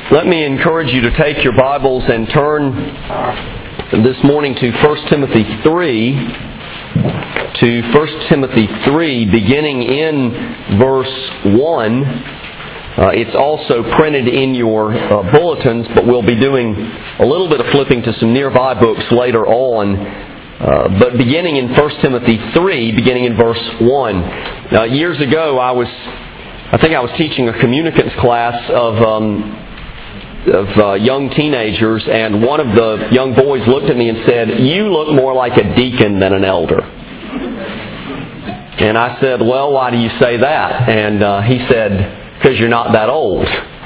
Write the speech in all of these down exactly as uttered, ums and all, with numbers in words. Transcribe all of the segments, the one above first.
Let me encourage you to take your Bibles and turn this morning to First Timothy three, to First Timothy three, beginning in verse one. Uh, it's also printed in your uh, bulletins, but we'll be doing a little bit of flipping to some nearby books later on. Uh, but beginning in First Timothy three, beginning in verse one. Uh, years ago, I was, I think I was teaching a communicants class of um, of uh, young teenagers, and one of the young boys looked at me and said, "You look more like a deacon than an elder." And I said, "Well, why do you say that?" And uh, he said, "Because you're not that old."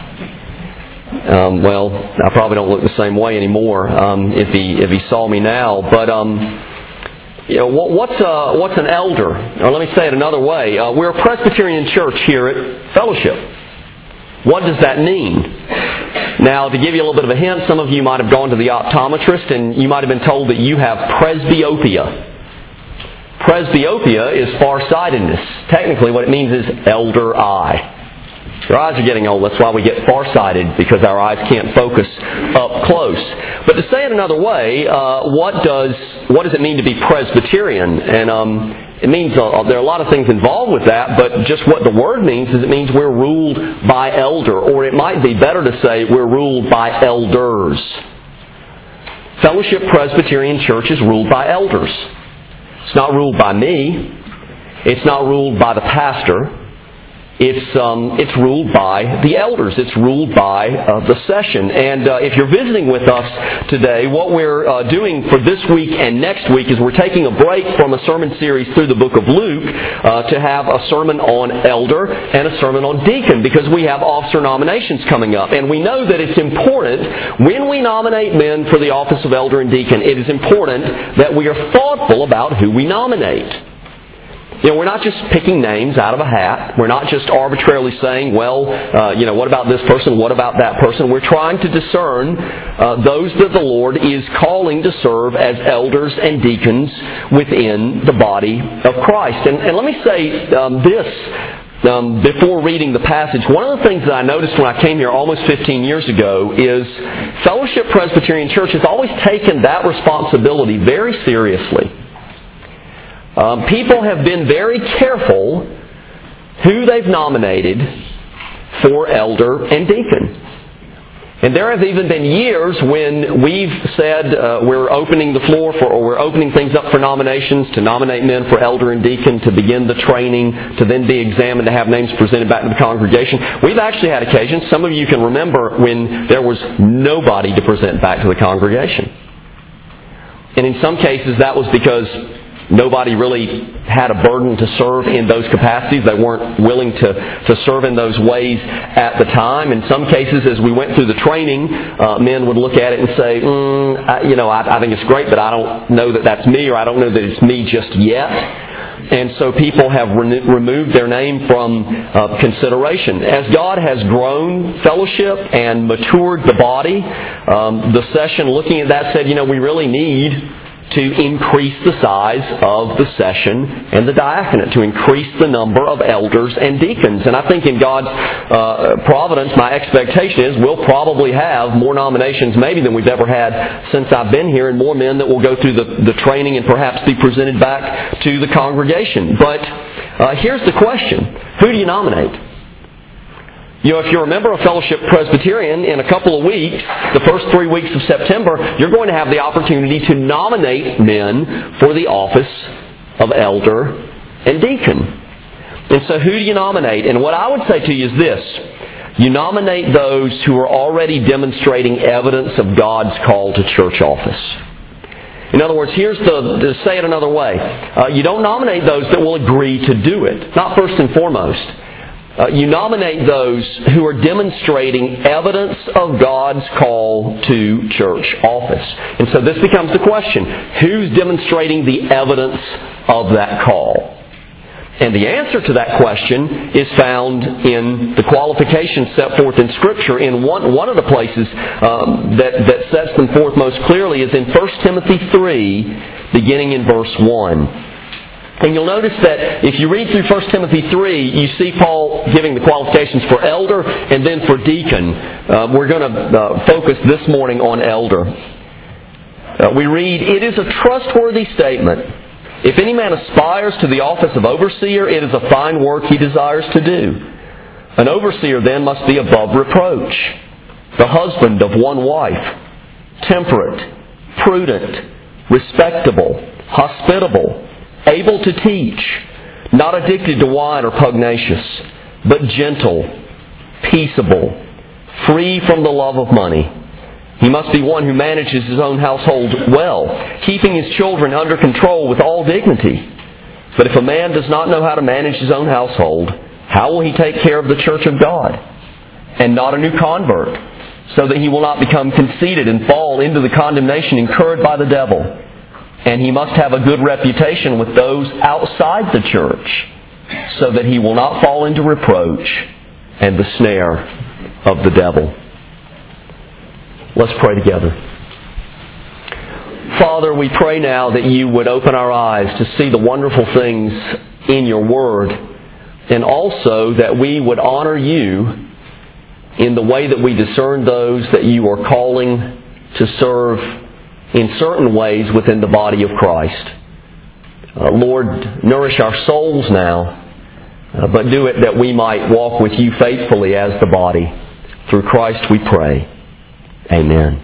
Um, well, I probably don't look the same way anymore um, if he if he saw me now. But um, you know, what, what's uh, what's an elder? Or let me say it another way: uh, we're a Presbyterian church here at Fellowship. What does that mean? Now, to give you a little bit of a hint, some of you might have gone to the optometrist and you might have been told that you have presbyopia. Presbyopia is farsightedness. Technically, what it means is elder eye. Your eyes are getting old. That's why we get farsighted, because our eyes can't focus up close. But to say it another way, uh, what does what does it mean to be Presbyterian? And um, it means uh, there are a lot of things involved with that. But just what the word means is it means we're ruled by elder, or it might be better to say we're ruled by elders. Fellowship Presbyterian Church is ruled by elders. It's not ruled by me. It's not ruled by the pastor. It's um, it's ruled by the elders. It's ruled by uh, the session. And uh, if you're visiting with us today, what we're uh, doing for this week and next week is we're taking a break from a sermon series through the book of Luke uh, to have a sermon on elder and a sermon on deacon, because we have officer nominations coming up. And we know that it's important when we nominate men for the office of elder and deacon, it is important that we are thoughtful about who we nominate. You know, we're not just picking names out of a hat. We're not just arbitrarily saying, well, uh, you know, what about this person? What about that person? We're trying to discern uh, those that the Lord is calling to serve as elders and deacons within the body of Christ. And, and let me say um, this um, before reading the passage. One of the things that I noticed when I came here almost fifteen years ago is Fellowship Presbyterian Church has always taken that responsibility very seriously. Um, people have been very careful who they've nominated for elder and deacon. And there have even been years when we've said uh, we're opening the floor for, or we're opening things up for nominations to nominate men for elder and deacon, to begin the training, to then be examined, to have names presented back to the congregation. We've actually had occasions, some of you can remember, when there was nobody to present back to the congregation. And in some cases that was because nobody really had a burden to serve in those capacities. They weren't willing to, to serve in those ways at the time. In some cases, as we went through the training, uh, men would look at it and say, mm, I, you know, I, I think it's great, but I don't know that that's me, or I don't know that it's me just yet. And so people have re- removed their name from uh, consideration. As God has grown Fellowship and matured the body, um, the session looking at that said, you know, we really need to increase the size of the session and the diaconate, to increase the number of elders and deacons. And I think in God's uh, providence, my expectation is we'll probably have more nominations maybe than we've ever had since I've been here, and more men that will go through the, the training and perhaps be presented back to the congregation. But uh, here's the question. Who do you nominate? You know, if you're a member of Fellowship Presbyterian, in a couple of weeks, the first three weeks of September, you're going to have the opportunity to nominate men for the office of elder and deacon. And so who do you nominate? And what I would say to you is this. You nominate those who are already demonstrating evidence of God's call to church office. In other words, here's the, to say it another way. Uh, you don't nominate those that will agree to do it. Not first and foremost. Uh, you nominate those who are demonstrating evidence of God's call to church office. And so this becomes the question. Who's demonstrating the evidence of that call? And the answer to that question is found in the qualifications set forth in Scripture. In one, one of the places um, that, that sets them forth most clearly is in First Timothy three, beginning in verse one. And you'll notice that if you read through First Timothy three, you see Paul giving the qualifications for elder and then for deacon. Uh, we're going to uh, focus this morning on elder. Uh, we read, "It is a trustworthy statement. If any man aspires to the office of overseer, it is a fine work he desires to do. An overseer then must be above reproach, the husband of one wife, temperate, prudent, respectable, hospitable, able to teach, not addicted to wine or pugnacious, but gentle, peaceable, free from the love of money. He must be one who manages his own household well, keeping his children under control with all dignity. But if a man does not know how to manage his own household, how will he take care of the church of God, and not a new convert, so that he will not become conceited and fall into the condemnation incurred by the devil? And he must have a good reputation with those outside the church, so that he will not fall into reproach and the snare of the devil." Let's pray together. Father, we pray now that you would open our eyes to see the wonderful things in your Word, and also that we would honor you in the way that we discern those that you are calling to serve in certain ways within the body of Christ. Uh, Lord, nourish our souls now, uh, but do it that we might walk with you faithfully as the body. Through Christ we pray. Amen.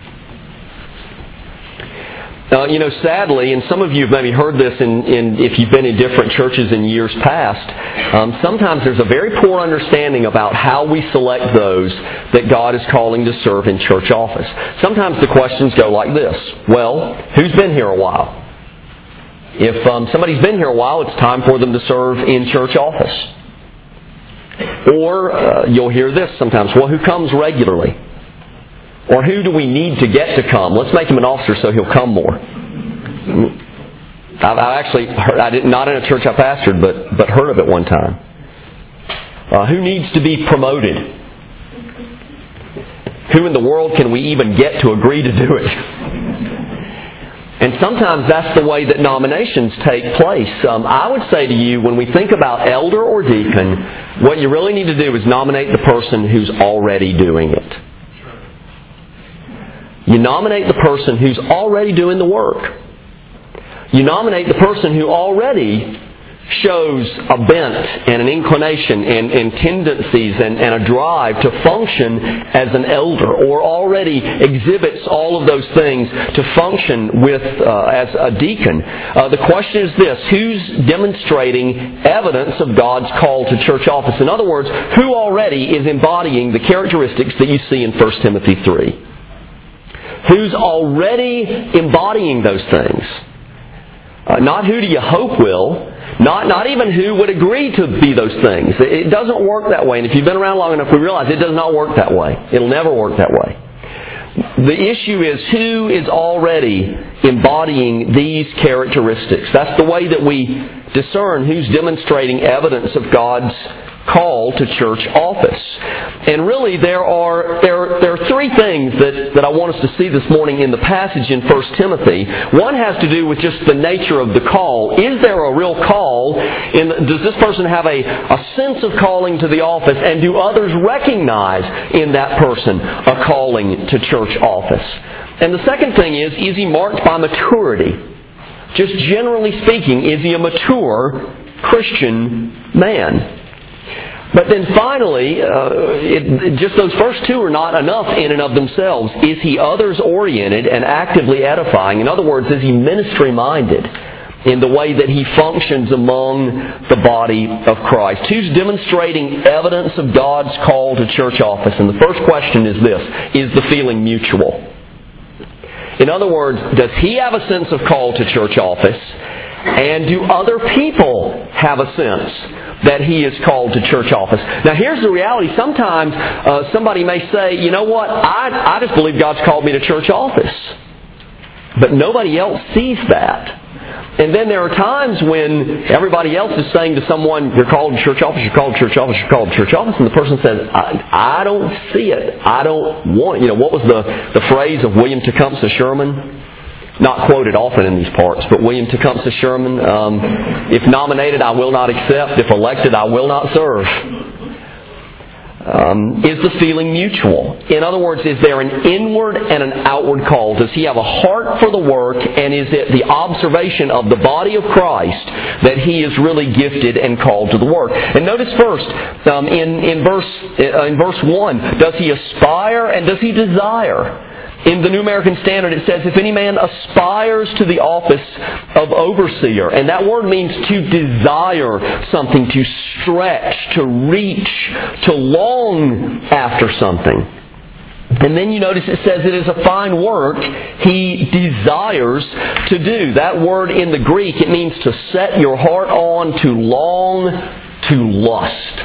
Uh, you know, sadly, and some of you have maybe heard this in, in if you've been in different churches in years past, um, sometimes there's a very poor understanding about how we select those that God is calling to serve in church office. Sometimes the questions go like this: well, who's been here a while? If um, somebody's been here a while, it's time for them to serve in church office. Or uh, you'll hear this sometimes: well, who comes regularly? Or who do we need to get to come? Let's make him an officer so he'll come more. I've actually heard, I didn't, not in a church I pastored, but, but heard of it one time. Uh, who needs to be promoted? Who in the world can we even get to agree to do it? And sometimes that's the way that nominations take place. Um, I would say to you, when we think about elder or deacon, what you really need to do is nominate the person who's already doing it. You nominate the person who's already doing the work. You nominate the person who already shows a bent and an inclination and, and tendencies and, and a drive to function as an elder, or already exhibits all of those things to function with uh, as a deacon. Uh, the question is this: who's demonstrating evidence of God's call to church office? In other words, who already is embodying the characteristics that you see in First Timothy three? Who's already embodying those things? Uh, not who do you hope will. Not not even who would agree to be those things. It, it doesn't work that way. And if you've been around long enough, we realize it does not work that way. It'll never work that way. The issue is who is already embodying these characteristics. That's the way that we discern who's demonstrating evidence of God's call to church office. And really there are there, there are three things that, that I want us to see this morning in the passage in First Timothy. One has to do with just the nature of the call. Is there a real call? In, does this person have a, a sense of calling to the office? And do others recognize in that person a calling to church office? And the second thing is, is he marked by maturity? Just generally speaking, is he a mature Christian man? But then finally, uh, it, just those first two are not enough in and of themselves. Is he others-oriented and actively edifying? In other words, is he ministry-minded in the way that he functions among the body of Christ? Who's demonstrating evidence of God's call to church office? And the first question is this: is the feeling mutual? In other words, does he have a sense of call to church office? And do other people have a sense that he is called to church office? Now here's the reality. Sometimes uh, somebody may say, you know what, I, I just believe God's called me to church office. But nobody else sees that. And then there are times when everybody else is saying to someone, you're called to church office, you're called to church office, you're called to church office, and the person says, I, I don't see it. I don't want, you know, what was the, the phrase of William Tecumseh Sherman? Not quoted often in these parts, but William Tecumseh Sherman, um, if nominated, I will not accept. If elected, I will not serve. Um, is the feeling mutual? In other words, is there an inward and an outward call? Does he have a heart for the work, and is it the observation of the body of Christ that he is really gifted and called to the work? And notice first, um, in, in, verse, uh, in verse one, does he aspire and does he desire? In the New American Standard it says, if any man aspires to the office of overseer, and that word means to desire something, to stretch, to reach, to long after something. And then you notice it says it is a fine work he desires to do. That word in the Greek, it means to set your heart on, to long, to lust.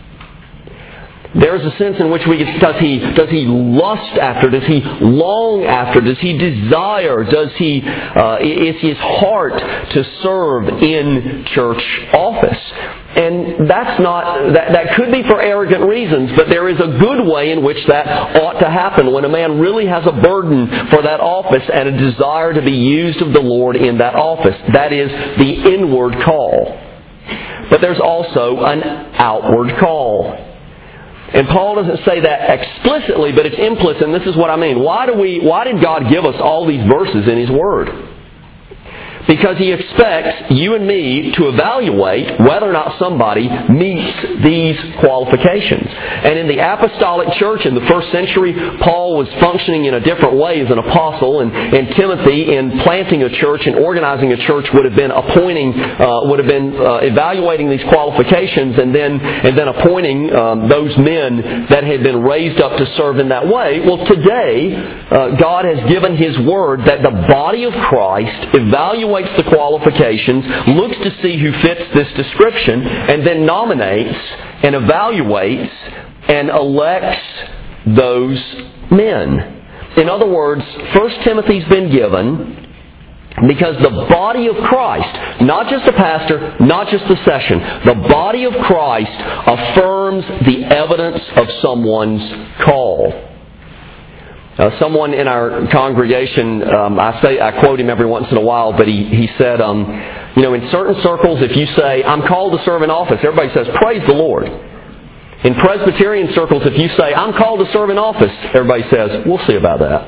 There's a sense in which we get, does he, does he lust after? Does he long after? Does he desire? Does he, uh, is his heart to serve in church office? And that's not, that, that could be for arrogant reasons, but there is a good way in which that ought to happen when a man really has a burden for that office and a desire to be used of the Lord in that office. That is the inward call. But there's also an outward call. And Paul doesn't say that explicitly, but it's implicit, and this is what I mean. Why do we, why did God give us all these verses in His Word? Because He expects you and me to evaluate whether or not somebody meets these qualifications. And in the apostolic church in the first century, Paul was functioning in a different way as an apostle, and, and Timothy, in planting a church and organizing a church, would have been appointing, uh, would have been uh, evaluating these qualifications and then and then appointing um, those men that had been raised up to serve in that way. Well, today, uh, God has given His Word that the body of Christ evaluates the qualifications, looks to see who fits this description, and then nominates and evaluates and elects those men. In other words, First Timothy's been given because the body of Christ, not just the pastor, not just the session, the body of Christ affirms the evidence of someone's call. Uh, someone in our congregation, um, I say I quote him every once in a while, but he he said, um, you know, in certain circles, if you say I'm called to serve in office, everybody says praise the Lord. In Presbyterian circles, if you say I'm called to serve in office, everybody says we'll see about that.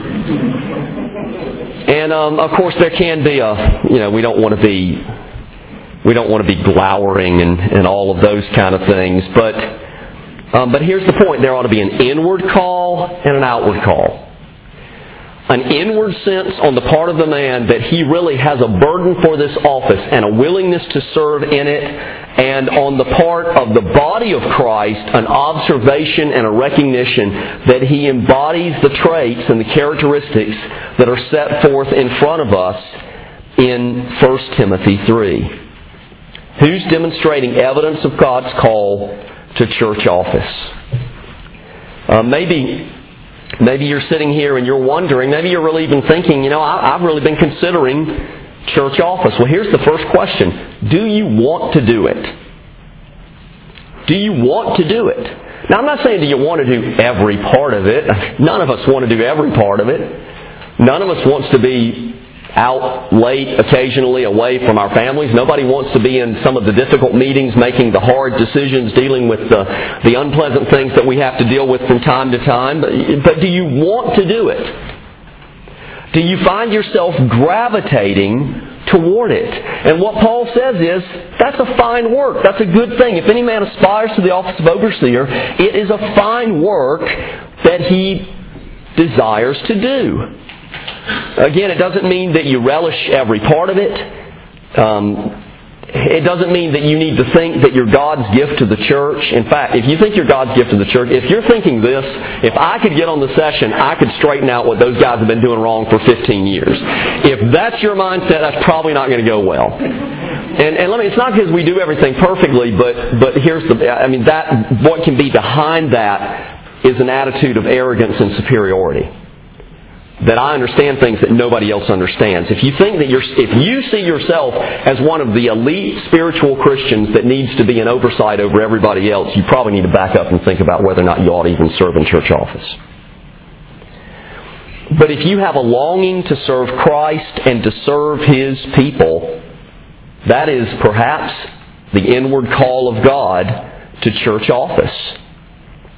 And um, of course, there can be a, you know, we don't want to be we don't want to be glowering and and all of those kind of things, but. Um, but here's the point. There ought to be an inward call and an outward call. An inward sense on the part of the man that he really has a burden for this office and a willingness to serve in it. And on the part of the body of Christ, an observation and a recognition that he embodies the traits and the characteristics that are set forth in front of us in First Timothy three. Who's demonstrating evidence of God's call to church office? Uh, maybe maybe you're sitting here and you're wondering, maybe you're really even thinking, you know, I, I've really been considering church office. Well, here's the first question. Do you want to do it? Do you want to do it? Now, I'm not saying do you want to do every part of it. None of us want to do every part of it. None of us wants to be out late occasionally away from our families. Nobody wants to be in some of the difficult meetings, making the hard decisions, dealing with the, the unpleasant things that we have to deal with from time to time. But, but do you want to do it? Do you find yourself gravitating toward it? And what Paul says is, that's a fine work. That's a good thing. If any man aspires to the office of overseer, it is a fine work that he desires to do. Again, it doesn't mean that you relish every part of it. Um, it doesn't mean that you need to think that you're God's gift to the church. In fact, if you think you're God's gift to the church, if you're thinking this, if I could get on the session, I could straighten out what those guys have been doing wrong for fifteen years. If that's your mindset, that's probably not going to go well. And, and let me, it's not because we do everything perfectly, but, but here's the, I mean, that, what can be behind that is an attitude of arrogance and superiority. That I understand things that nobody else understands. If you think that you're, if you see yourself as one of the elite spiritual Christians that needs to be an oversight over everybody else, you probably need to back up and think about whether or not you ought to even serve in church office. But if you have a longing to serve Christ and to serve His people, that is perhaps the inward call of God to church office.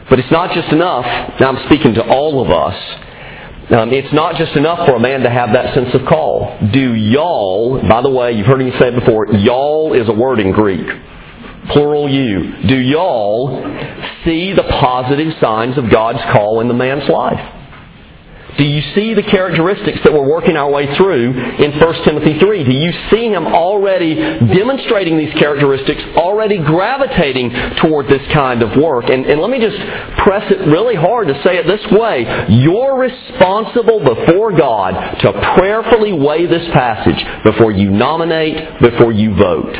But it's not just enough, now I'm speaking to all of us, um, it's not just enough for a man to have that sense of call. Do y'all, by the way, you've heard me say it before, y'all is a word in Greek. Plural you. Do y'all see the positive signs of God's call in the man's life? Do you see the characteristics that we're working our way through in First Timothy three? Do you see him already demonstrating these characteristics, already gravitating toward this kind of work? And, and let me just press it really hard to say it this way. You're responsible before God to prayerfully weigh this passage before you nominate, before you vote.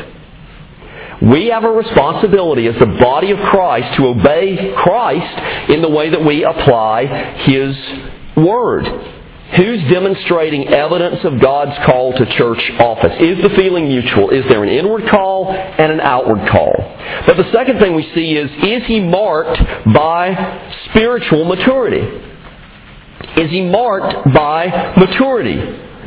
We have a responsibility as the body of Christ to obey Christ in the way that we apply His Word. Who's demonstrating evidence of God's call to church office? Is the feeling mutual? Is there an inward call and an outward call? But the second thing we see is, is he marked by spiritual maturity? Is he marked by maturity?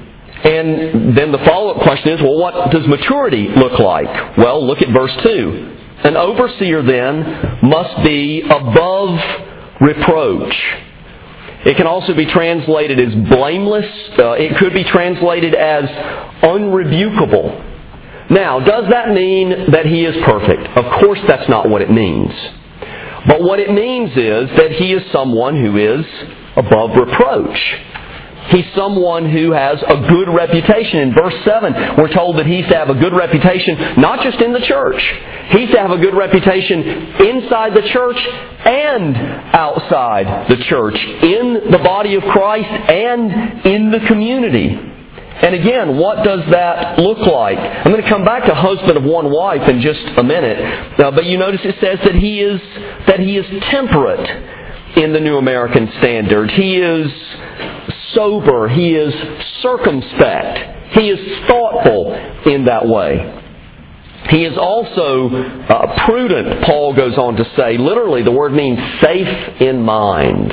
And then the follow-up question is, well, what does maturity look like? Well, look at verse two. An overseer then must be above reproach. It can also be translated as blameless. Uh, it could be translated as unrebukable. Now, does that mean that he is perfect? Of course that's not what it means. But what it means is that he is someone who is above reproach. He's someone who has a good reputation. In verse seven, we're told that he's to have a good reputation not just in the church. He's to have a good reputation inside the church and outside the church, in the body of Christ and in the community. And again, what does that look like? I'm going to come back to husband of one wife in just a minute. Uh, but you notice it says that he is that he is temperate in the New American Standard. He is sober. He is circumspect. He is thoughtful in that way. He is also uh, prudent, Paul goes on to say. Literally, the word means safe in mind.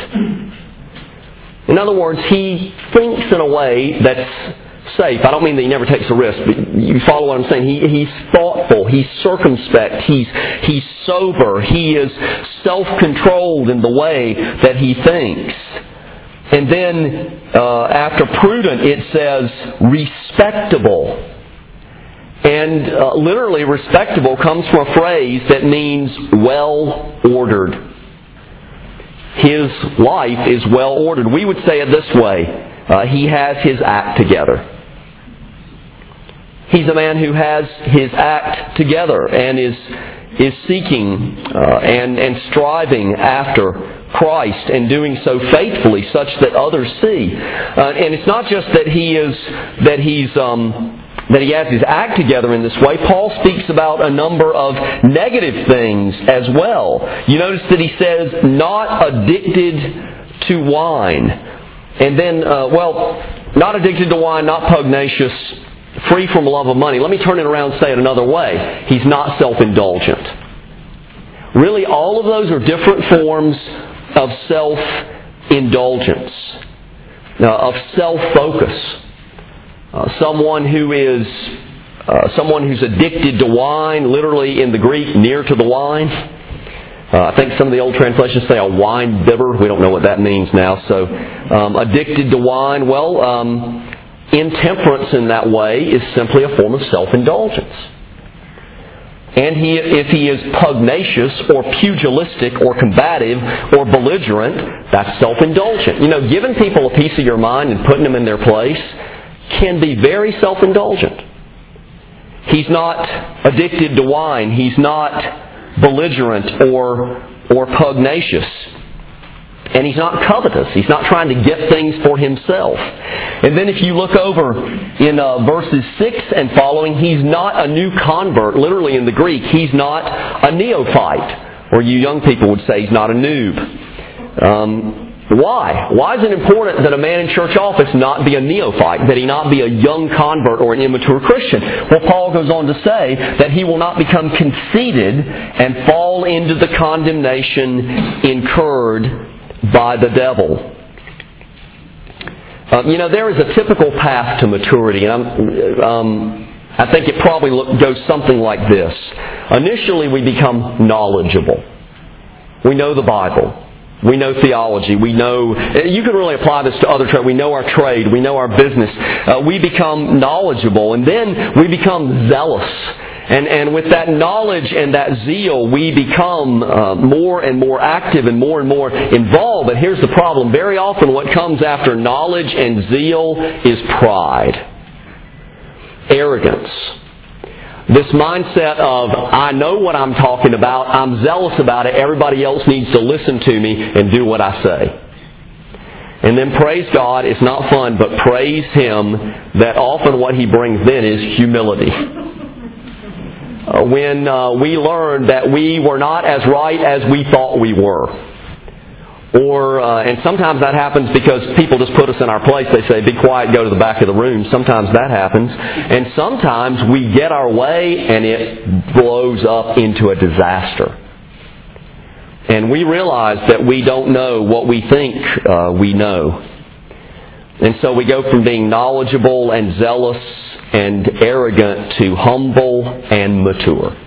In other words, he thinks in a way that's safe. I don't mean that he never takes a risk, but you follow what I'm saying. He, he's thoughtful. He's circumspect. He's, he's sober. He is self-controlled in the way that he thinks. And then uh, after prudent, it says respectable. And uh, literally respectable comes from a phrase that means well-ordered. His life is well-ordered. We would say it this way. Uh, he has his act together. He's a man who has his act together and is is seeking uh, and, and striving after Christ and doing so faithfully such that others see. Uh, and it's not just that he is that he's um, that he has his act together in this way. Paul speaks about a number of negative things as well. You notice that he says, not addicted to wine. And then, uh, well, not addicted to wine, not pugnacious, free from love of money. Let me turn it around and say it another way. He's not self-indulgent. Really, all of those are different forms of self-indulgence, uh, of self-focus. Uh, someone who is uh, someone who's addicted to wine, literally in the Greek, near to the wine. Uh, I think some of the old translations say a wine bibber. We don't know what that means now. So, um, addicted to wine. Well, um, intemperance in that way is simply a form of self-indulgence. And he, if he is pugnacious or pugilistic or combative or belligerent, that's self-indulgent. You know, giving people a piece of your mind and putting them in their place can be very self-indulgent. He's not addicted to wine. He's not belligerent or or pugnacious. And he's not covetous. He's not trying to get things for himself. And then if you look over in uh, verses six and following, he's not a new convert. Literally in the Greek, he's not a neophyte. Or you young people would say he's not a noob. Um, why? Why is it important that a man in church office not be a neophyte? That he not be a young convert or an immature Christian? Well, Paul goes on to say that he will not become conceited and fall into the condemnation incurred by the devil. Um, you know, there is a typical path to maturity, and I'm, um, I think it probably look, goes something like this. Initially, we become knowledgeable. We know the Bible. We know theology. We know, you can really apply this to other trade. We know our trade. We know our business. Uh, we become knowledgeable, and then we become zealous. And, and with that knowledge and that zeal, we become uh, more and more active and more and more involved. But here's the problem. Very often what comes after knowledge and zeal is pride. Arrogance. This mindset of, I know what I'm talking about, I'm zealous about it, everybody else needs to listen to me and do what I say. And then praise God, it's not fun, but praise Him that often what He brings then is humility. Uh, when uh, we learn that we were not as right as we thought we were. Or, uh, and sometimes that happens because people just put us in our place. They say, be quiet, go to the back of the room. Sometimes that happens. And sometimes we get our way and it blows up into a disaster. And we realize that we don't know what we think uh, we know. And so we go from being knowledgeable and zealous and arrogant to humble and mature.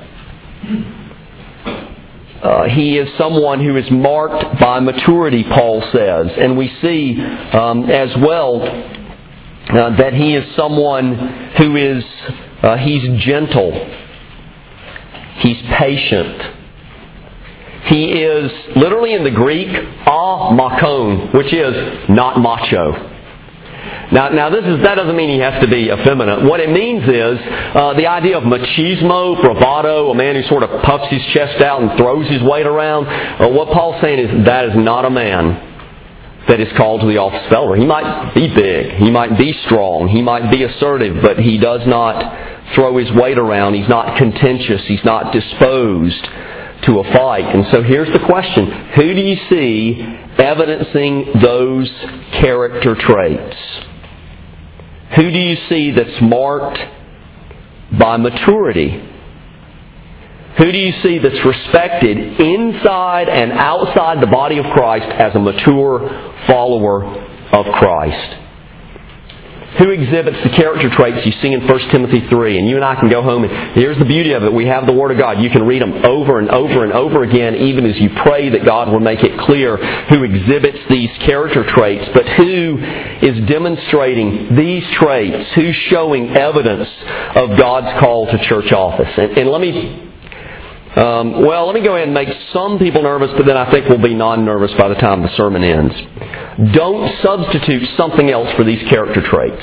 Uh, he is someone who is marked by maturity, Paul says. And we see um, as well uh, that he is someone who is, uh, he's gentle. He's patient. He is, literally in the Greek, a-makon, which is not macho. Now, now this is that doesn't mean he has to be effeminate. What it means is uh, the idea of machismo, bravado, a man who sort of puffs his chest out and throws his weight around. Uh, what Paul's saying is that is not a man that is called to the office of elder. He might be big, he might be strong, he might be assertive, but he does not throw his weight around. He's not contentious. He's not disposed to a fight. And so here's the question: who do you see evidencing those character traits? Who do you see that's marked by maturity? Who do you see that's respected inside and outside the body of Christ as a mature follower of Christ? Who exhibits the character traits you see in First Timothy three? And you and I can go home, and here's the beauty of it. We have the Word of God. You can read them over and over and over again, even as you pray that God will make it clear who exhibits these character traits. But who is demonstrating these traits? Who's showing evidence of God's call to church office? And, and let me... Um, well, let me go ahead and make some people nervous, but then I think we'll be non-nervous by the time the sermon ends. Don't substitute something else for these character traits.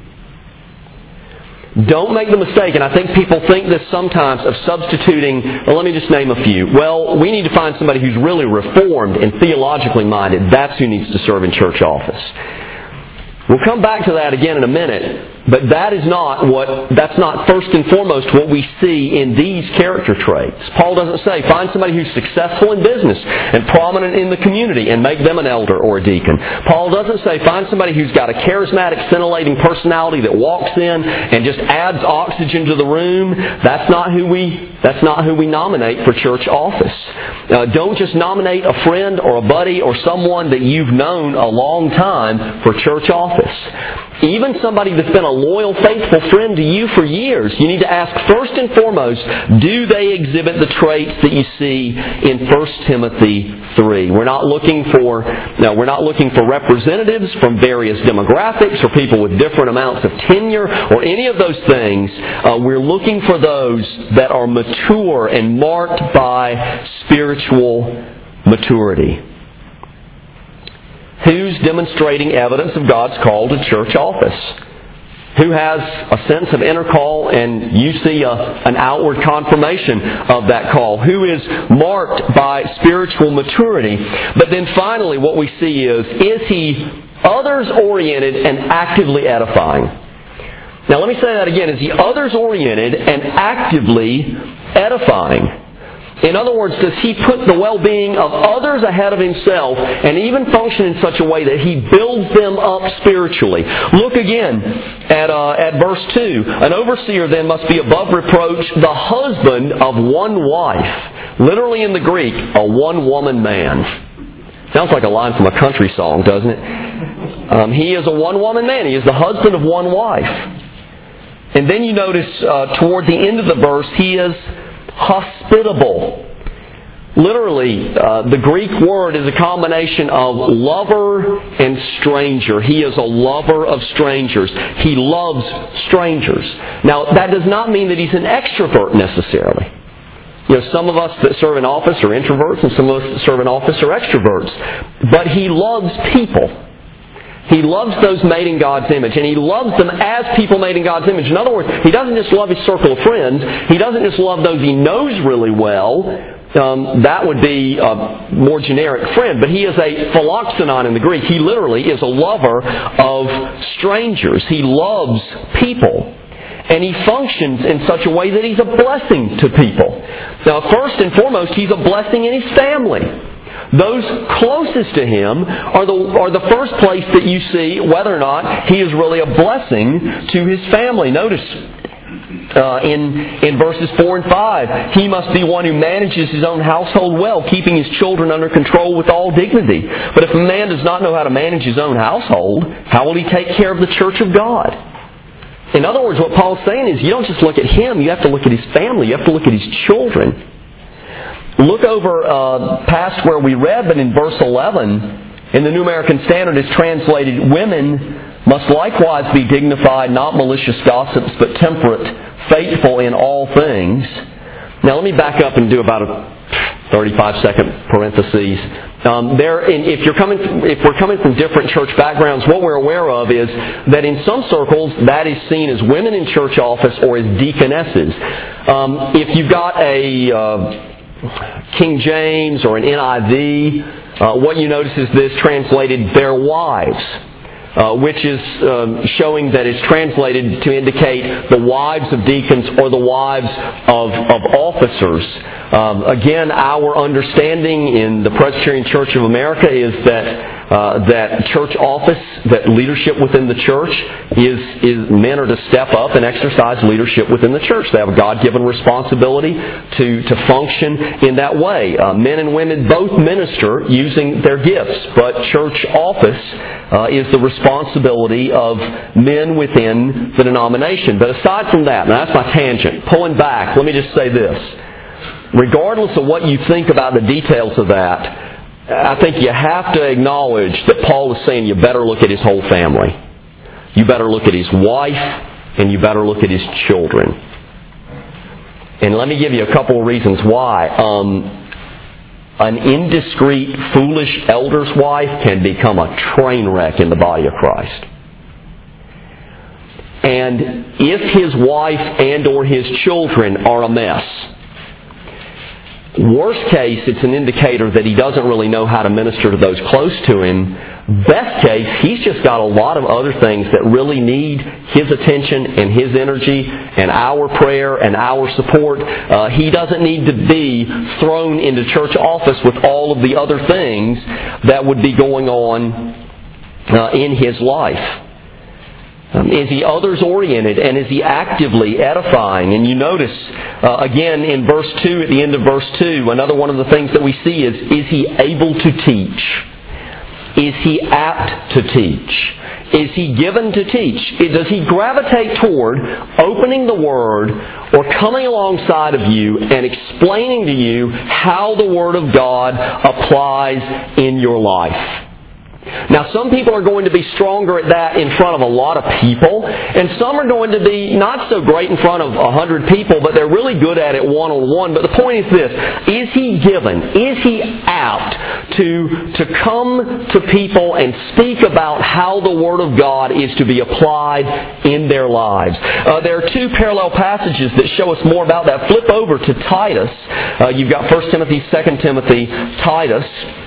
Don't make the mistake, and I think people think this sometimes, of substituting, well, let me just name a few. Well, we need to find somebody who's really reformed and theologically minded. That's who needs to serve in church office. We'll come back to that again in a minute. But that is not what, that's not first and foremost what we see in these character traits. Paul doesn't say, find somebody who's successful in business and prominent in the community and make them an elder or a deacon. Paul doesn't say, find somebody who's got a charismatic, scintillating personality that walks in and just adds oxygen to the room. That's not who we, that's not who we nominate for church office. Uh, don't just nominate a friend or a buddy or someone that you've known a long time for church office. Even somebody that's been a loyal, faithful friend to you for years, you need to ask first and foremost, do they exhibit the traits that you see in First Timothy three? We're not looking for, no, we're not looking for representatives from various demographics or people with different amounts of tenure or any of those things. Uh, we're looking for those that are mature and marked by spiritual maturity. Who's demonstrating evidence of God's call to church office? Who has a sense of inner call and you see a, an outward confirmation of that call? Who is marked by spiritual maturity? But then finally what we see is, is he others-oriented and actively edifying? Now let me say that again. Is he others-oriented and actively edifying? In other words, does he put the well-being of others ahead of himself and even function in such a way that he builds them up spiritually? Look again at, uh, at verse two. An overseer then must be above reproach, the husband of one wife. Literally in the Greek, a one-woman man. Sounds like a line from a country song, doesn't it? Um, he is a one-woman man. He is the husband of one wife. And then you notice uh, toward the end of the verse, he is hospitable. Literally, uh, the Greek word is a combination of lover and stranger. He is a lover of strangers. He loves strangers. Now, that does not mean that he's an extrovert necessarily. You know, some of us that serve in office are introverts, and some of us that serve in office are extroverts. But he loves people. He loves those made in God's image, and He loves them as people made in God's image. In other words, He doesn't just love His circle of friends. He doesn't just love those He knows really well. Um, that would be a more generic friend. But He is a philoxenon in the Greek. He literally is a lover of strangers. He loves people. And He functions in such a way that He's a blessing to people. Now, first and foremost, He's a blessing in His family. Those closest to Him are the, are the first place that you see whether or not He is really a blessing to His family. Notice uh, in, in verses four and five, He must be one who manages his own household well, keeping his children under control with all dignity. But if a man does not know how to manage his own household, how will he take care of the church of God? In other words, what Paul's saying is you don't just look at him, you have to look at his family, you have to look at his children. Look over uh, past where we read, but in verse eleven, in the New American Standard is translated, women must likewise be dignified, not malicious gossips, but temperate, faithful in all things. Now let me back up and do about a thirty-five second parenthesis. Um, there, in, if you're coming, if we're coming from different church backgrounds, what we're aware of is that in some circles that is seen as women in church office or as deaconesses. Um, if you've got a uh, King James or an N I V, uh, what you notice is this translated their wives. Uh, which is um, showing that it's translated to indicate the wives of deacons or the wives of, of officers. Um, again, our understanding in the Presbyterian Church of America is that uh, that church office, that leadership within the church, is is men are to step up and exercise leadership within the church. They have a God-given responsibility to, to function in that way. Uh, men and women both minister using their gifts, but church office uh, is the responsibility responsibility of men within the denomination. But aside from that, now that's my tangent, pulling back, let me just say this. Regardless of what you think about the details of that, I think you have to acknowledge that Paul is saying you better look at his whole family. You better look at his wife, and you better look at his children. And let me give you a couple of reasons why. Um, An indiscreet, foolish elder's wife can become a train wreck in the body of Christ. And if his wife and or his children are a mess, worst case, it's an indicator that he doesn't really know how to minister to those close to him. Best case, he's just got a lot of other things that really need his attention and his energy and our prayer and our support. Uh, he doesn't need to be thrown into church office with all of the other things that would be going on uh, in his life. Um, is he others-oriented, and is he actively edifying? And you notice, uh, again, in verse two, at the end of verse two, another one of the things that we see is, is he able to teach? Is he apt to teach? Is he given to teach? Does he gravitate toward opening the Word or coming alongside of you and explaining to you how the Word of God applies in your life? Now, some people are going to be stronger at that in front of a lot of people, and some are going to be not so great in front of a hundred people, but they're really good at it one-on-one. But the point is this: is he given? Is he apt to, to come to people and speak about how the Word of God is to be applied in their lives? Uh, there are two parallel passages that show us more about that. Flip over to Titus. Uh, you've got First Timothy, Second Timothy, Titus.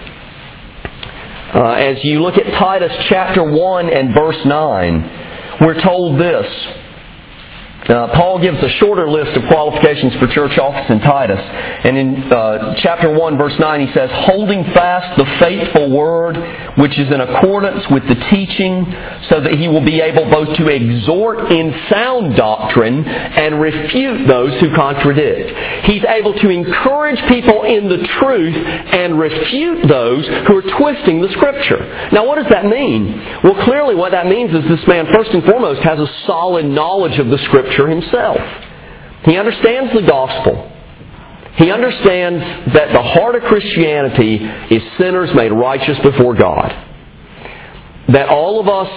Uh, as you look at Titus chapter one and verse nine, we're told this. Uh, Paul gives a shorter list of qualifications for church office in Titus. And in uh, chapter one, verse nine, he says, holding fast the faithful word, which is in accordance with the teaching, so that he will be able both to exhort in sound doctrine and refute those who contradict. He's able to encourage people in the truth and refute those who are twisting the Scripture. Now, what does that mean? Well, clearly what that means is this man, first and foremost, has a solid knowledge of the Scripture himself. He understands the gospel. He understands that the heart of Christianity is sinners made righteous before God. That all of us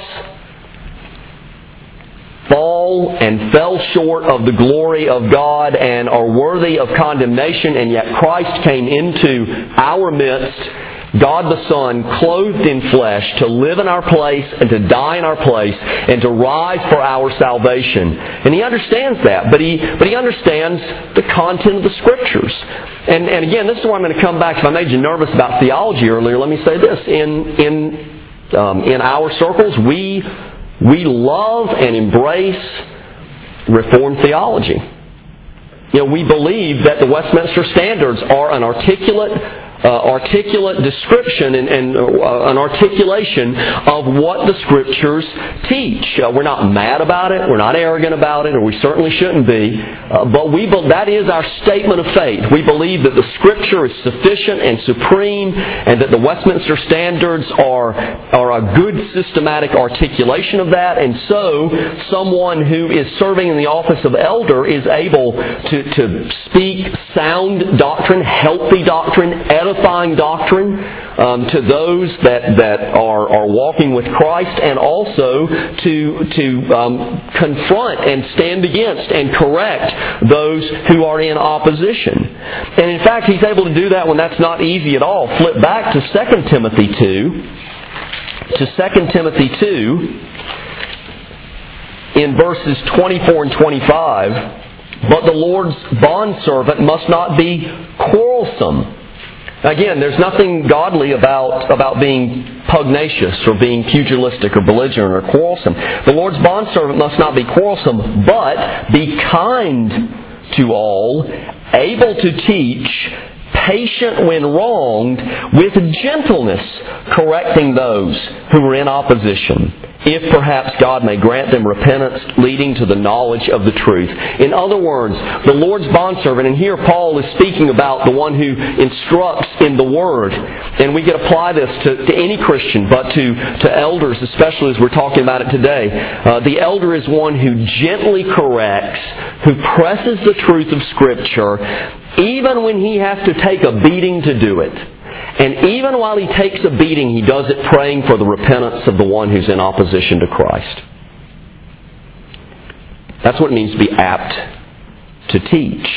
fall and fell short of the glory of God and are worthy of condemnation, and yet Christ came into our midst, God the Son, clothed in flesh, to live in our place and to die in our place and to rise for our salvation. And he understands that, but he but he understands the content of the Scriptures. And and again, this is where I'm going to come back. If I made you nervous about theology earlier, let me say this. In in um, in our circles, we we love and embrace Reformed theology. You know, we believe that the Westminster Standards are an articulate Uh, articulate description and, and uh, an articulation of what the Scriptures teach. Uh, we're not mad about it. We're not arrogant about it, or we certainly shouldn't be. Uh, but we be- that is our statement of faith. We believe that the Scripture is sufficient and supreme, and that the Westminster Standards are are a good systematic articulation of that. And so, someone who is serving in the office of elder is able to, to speak sound doctrine, healthy doctrine, edifying doctrine um, to those that, that are, are walking with Christ, and also to, to um, confront and stand against and correct those who are in opposition. And in fact, he's able to do that when that's not easy at all. Flip back to Second Timothy two. To Second Timothy two, in verses twenty-four and twenty-five, "But the Lord's bondservant must not be quarrelsome." Again, there's nothing godly about, about being pugnacious or being pugilistic or belligerent or quarrelsome. "The Lord's bondservant must not be quarrelsome, but be kind to all, able to teach, patient when wronged, with gentleness correcting those who are in opposition, if perhaps God may grant them repentance leading to the knowledge of the truth." In other words, the Lord's bondservant, and here Paul is speaking about the one who instructs in the Word, and we could apply this to, to any Christian, but to, to elders, especially as we're talking about it today. Uh, the elder is one who gently corrects, who presses the truth of Scripture, even when he has to take a beating to do it. And even while he takes a beating, he does it praying for the repentance of the one who's in opposition to Christ. That's what it means to be apt to teach.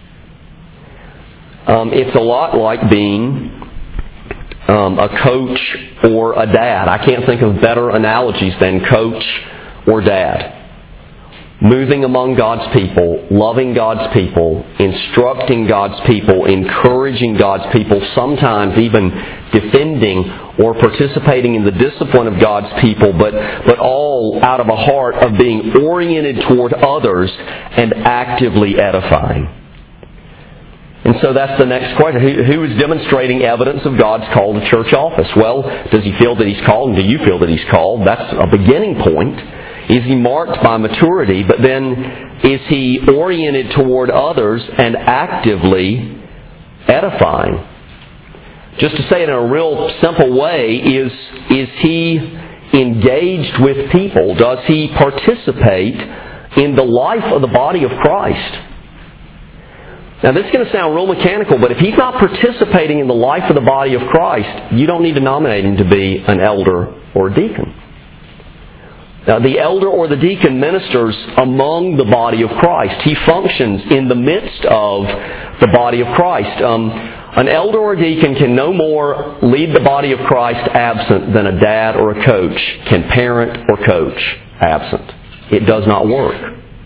Um, it's a lot like being um, a coach or a dad. I can't think of better analogies than coach or dad. Moving among God's people, loving God's people, instructing God's people, encouraging God's people, sometimes even defending or participating in the discipline of God's people, but, but all out of a heart of being oriented toward others and actively edifying. And so that's the next question. Who, who is demonstrating evidence of God's call to church office? Well, does he feel that he's called, and do you feel that he's called? That's a beginning point. Is he marked by maturity? But then, is he oriented toward others and actively edifying? Just to say it in a real simple way, is, is he engaged with people? Does he participate in the life of the body of Christ? Now, this is going to sound real mechanical, but if he's not participating in the life of the body of Christ, you don't need to nominate him to be an elder or a deacon. Now, the elder or the deacon ministers among the body of Christ. He functions in the midst of the body of Christ. Um, an elder or a deacon can no more lead the body of Christ absent than a dad or a coach can parent or coach absent. It does not work.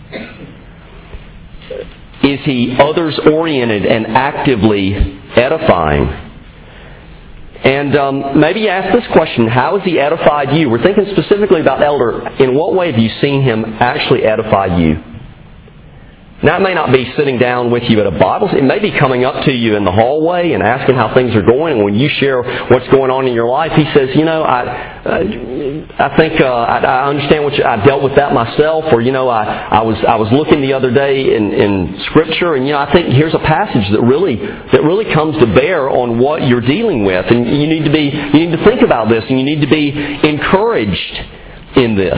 Is he others-oriented and actively edifying? And um, maybe you ask this question: how has he edified you? We're thinking specifically about elder. In what way have you seen him actually edify you? Now, it may not be sitting down with you at a Bible. It may be coming up to you in the hallway and asking how things are going. And when you share what's going on in your life, he says, you know, I I think uh, I, I understand what you, I dealt with that myself. Or, you know, I, I was I was looking the other day in, in Scripture, and, you know, I think here's a passage that really that really comes to bear on what you're dealing with. And you need to be you need to think about this, and you need to be encouraged in this.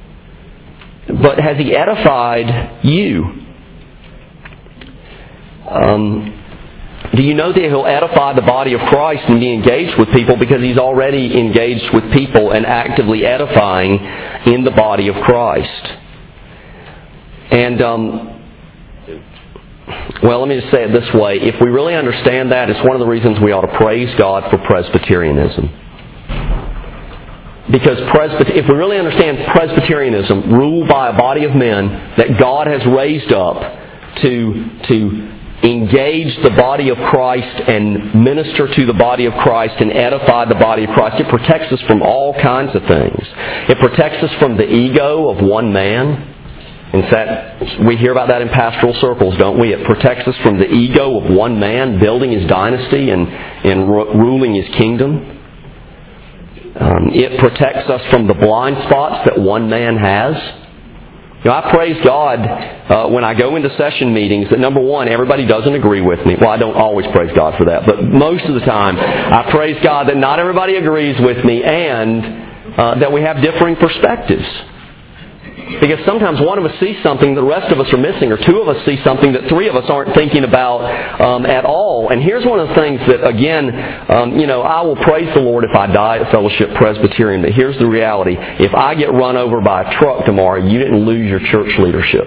But has he edified you? Um, do you know that He'll edify the body of Christ and be engaged with people because He's already engaged with people and actively edifying in the body of Christ? And, um, well, let me just say it this way. If we really understand that, it's one of the reasons we ought to praise God for Presbyterianism. Because Presbyter- if we really understand Presbyterianism, ruled by a body of men that God has raised up to, to engage the body of Christ and minister to the body of Christ and edify the body of Christ, it protects us from all kinds of things. It protects us from the ego of one man. In fact, we hear about that in pastoral circles, don't we? It protects us from the ego of one man building his dynasty and, and ruling his kingdom. Um, it protects us from the blind spots that one man has. You know, I praise God uh, when I go into session meetings that, number one, everybody doesn't agree with me. Well, I don't always praise God for that, but most of the time I praise God that not everybody agrees with me and uh, that we have differing perspectives. Because sometimes one of us sees something the rest of us are missing, or two of us see something that three of us aren't thinking about um, at all. And here's one of the things that, again, um, you know, I will praise the Lord if I die at Fellowship Presbyterian, but here's the reality. If I get run over by a truck tomorrow, you didn't lose your church leadership.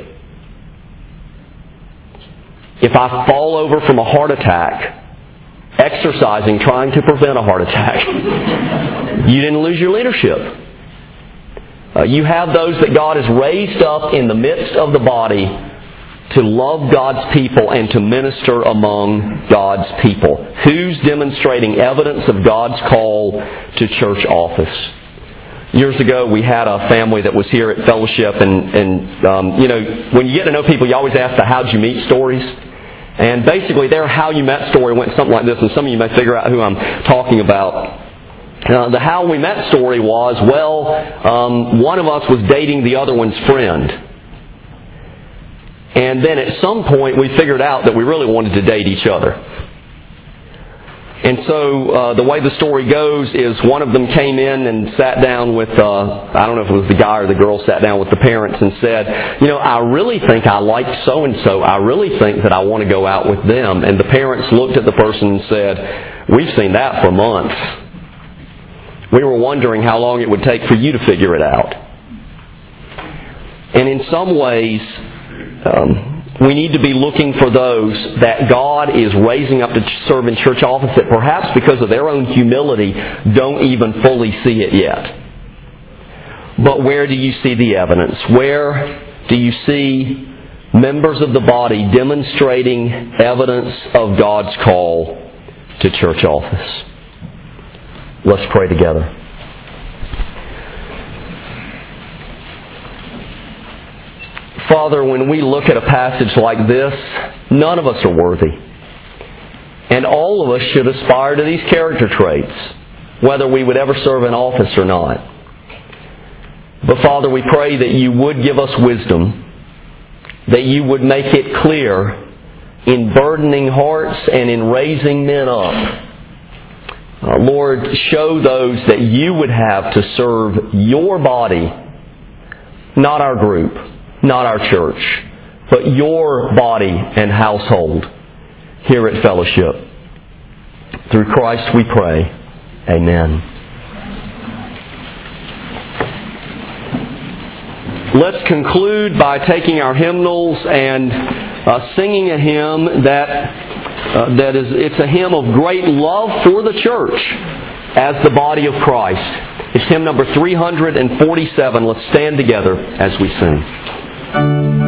If I fall over from a heart attack, exercising, trying to prevent a heart attack, you didn't lose your leadership. Uh, you have those that God has raised up in the midst of the body to love God's people and to minister among God's people. Who's demonstrating evidence of God's call to church office? Years ago, we had a family that was here at Fellowship, and, and um, you know, when you get to know people, you always ask the how'd you meet stories. And basically, their how you met story went something like this, and some of you may figure out who I'm talking about. Uh, the how we met story was, well, um, one of us was dating the other one's friend. And then at some point we figured out that we really wanted to date each other. And so uh, the way the story goes is one of them came in and sat down with, uh, I don't know if it was the guy or the girl, sat down with the parents and said, you know, I really think I like so-and-so. I really think that I want to go out with them. And the parents looked at the person and said, we've seen that for months. We were wondering how long it would take for you to figure it out. And in some ways, um, we need to be looking for those that God is raising up to serve in church office that perhaps because of their own humility don't even fully see it yet. But where do you see the evidence? Where do you see members of the body demonstrating evidence of God's call to church office? Let's pray together. Father, when we look at a passage like this, none of us are worthy. And all of us should aspire to these character traits, whether we would ever serve in office or not. But Father, we pray that you would give us wisdom, that you would make it clear in burdening hearts and in raising men up. Uh, Lord, show those that you would have to serve your body, not our group, not our church, but your body and household here at Fellowship. Through Christ we pray. Amen. Let's conclude by taking our hymnals and uh, singing a hymn that Uh, that is, it's a hymn of great love for the church as the body of Christ. It's hymn number three hundred forty-seven. Let's stand together as we sing.